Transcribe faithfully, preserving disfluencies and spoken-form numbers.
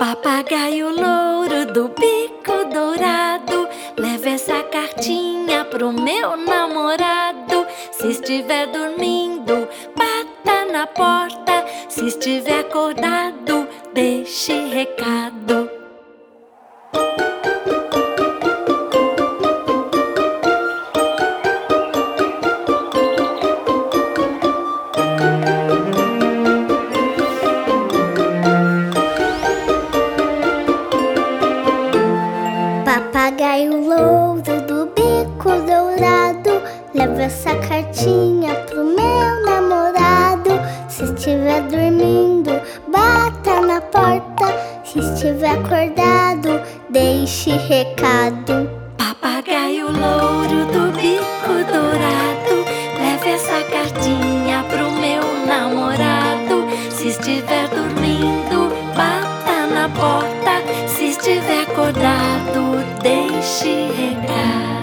Papagaio louro do bico dourado, leva essa cartinha pro meu namorado. Se estiver dormindo, bata na porta. Se estiver acordado, deixe recado. Papagaio louro do bico dourado, leva essa cartinha pro meu namorado. Se estiver dormindo, bata na porta. Se estiver acordado, deixe recado. Papagaio louro do bico dourado, leva essa cartinha pro meu namorado. Se estiver dormindo, bata na porta. Se estiver acordado, deixe recado.